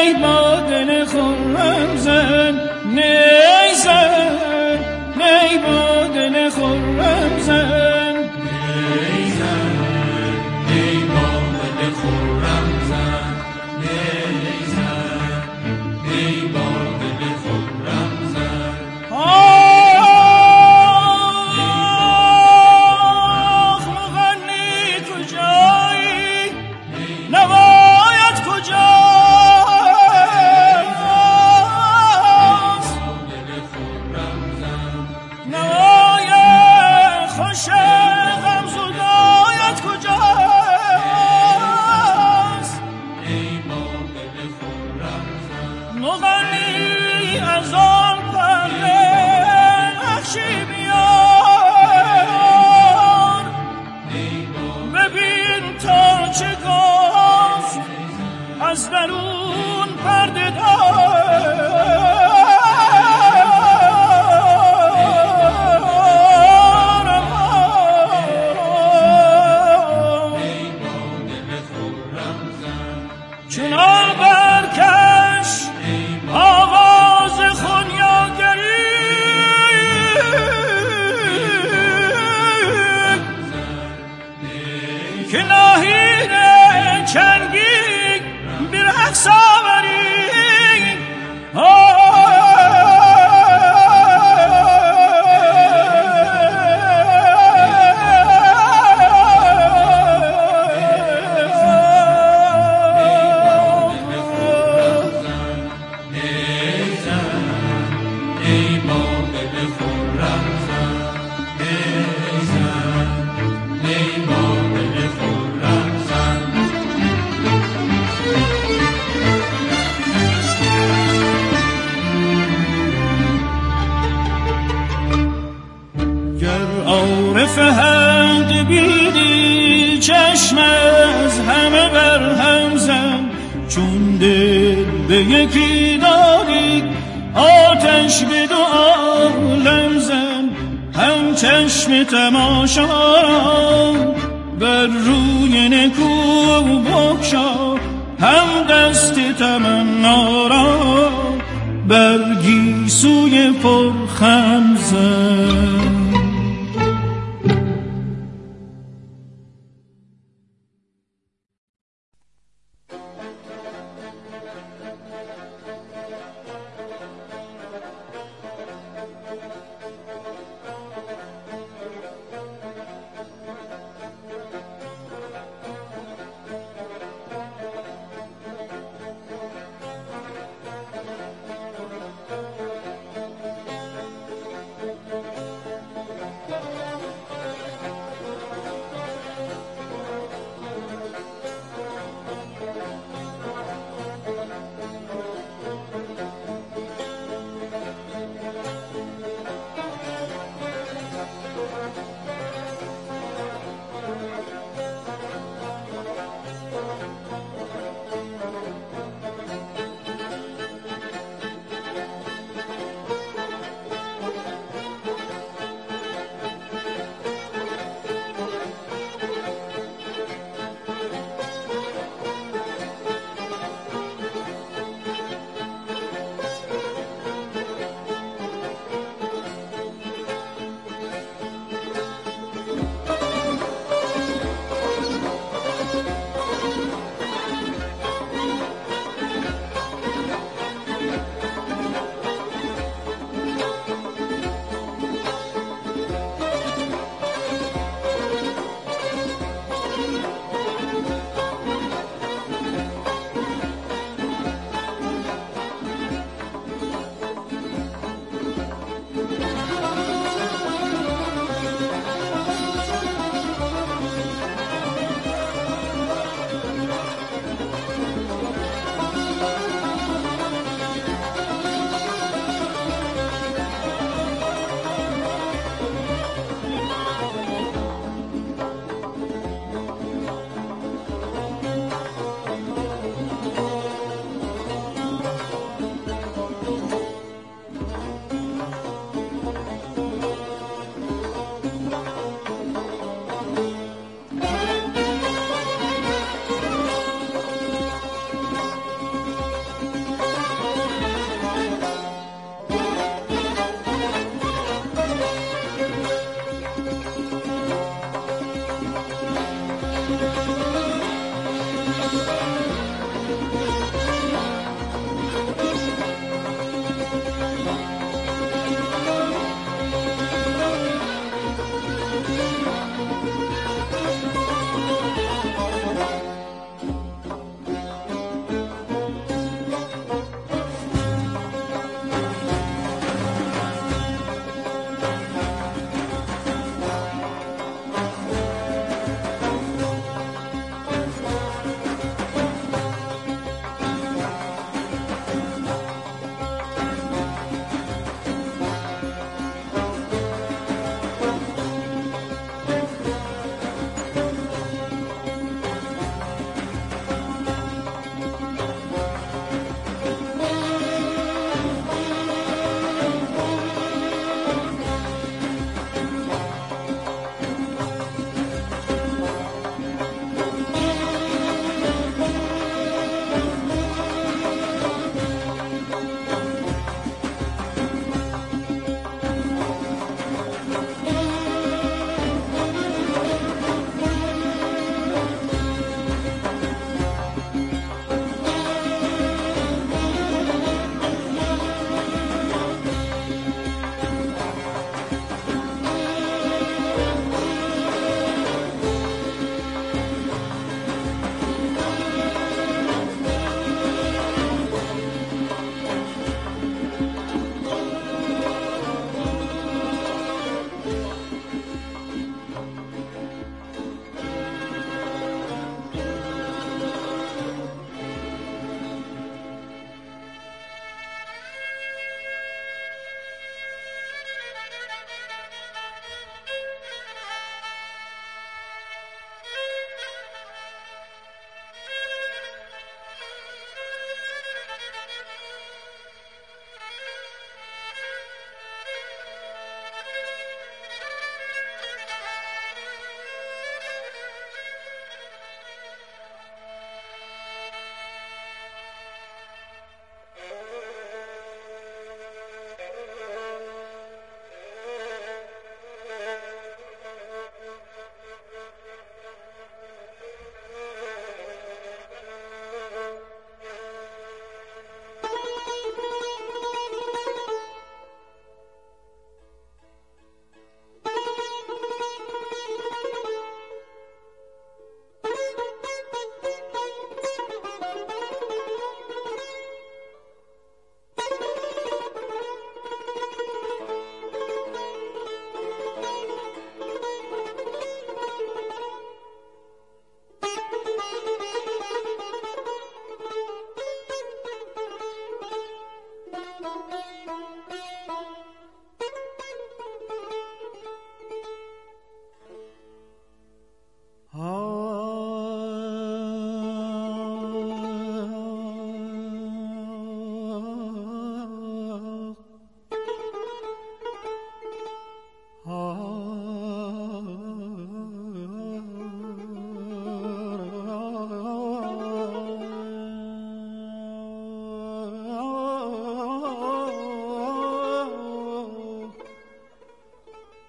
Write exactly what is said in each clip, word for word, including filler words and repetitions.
نی با دل خرم زن، نی زن، نی با دل خرم زن، نی زن، نی با دل خرم زن، نی زن، نی با دل خرم زن. آه مغنی کجایی، نوایت کجایی، از درون پرده دارم. چنان برکش آواز خونیاگری که ناهید چنگی برعکس آوری. فهد بیدی چشم از همه بر هم زن، چون دل به یکی داری آتش به دو عالم زن. هم چشم تماشا بر روی نکو بکشا، هم دست تمنا را بر گیسوی پرخم زن.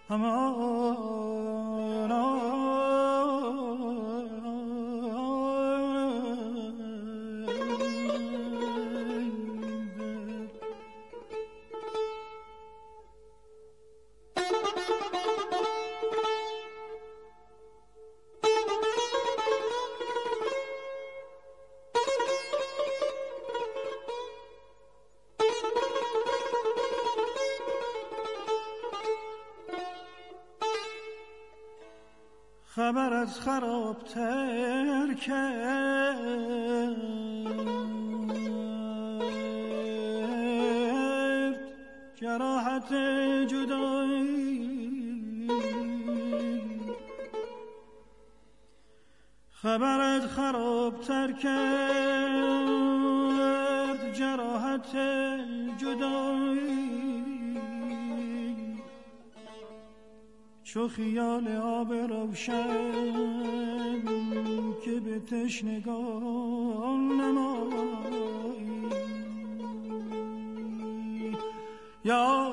خبر از خرابتر کرد جراحت جدایی، خبر از خرابتر کرد جراحت جدایی، چو خیال آب روشن که به تشنگان نمایی، یا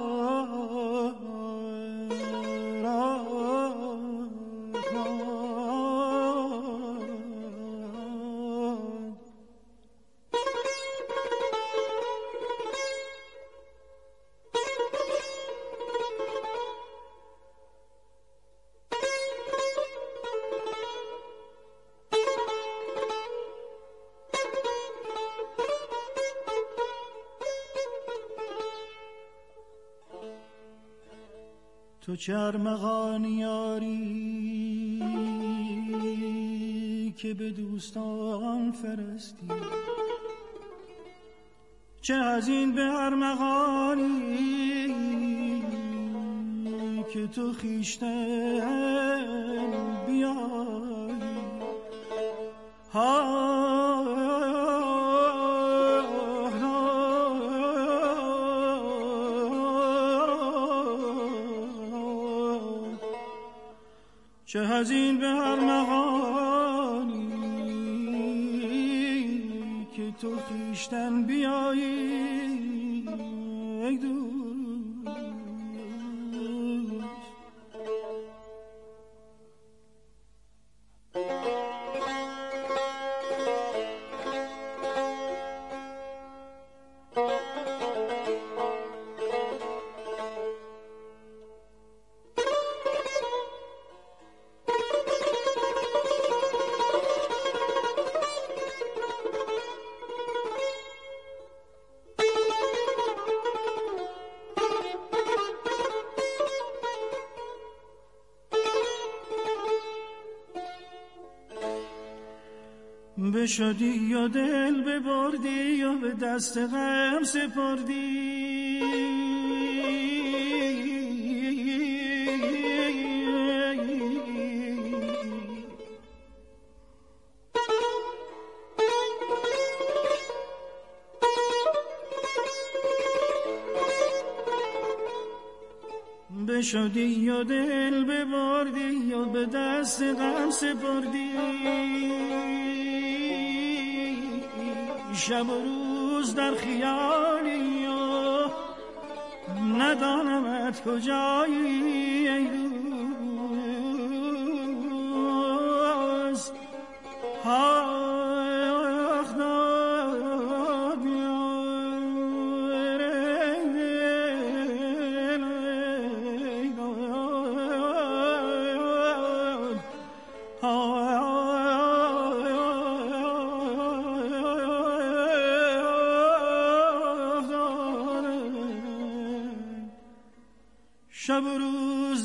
تو چه ارمغان یاری که به دوستان فرستی، چه از این به ارمغانی که تو خویشتن بیایی، چه هزین به ارمغانی که تو خویشتن بیایی ای دوست. بشدی و دل ببردی و به دست غم سپردی، بشدی و دل ببردی و به دست غم سپردی، شب و روز در خیالی و ندانمت کجایی ای دوست. آخ داد شب و روز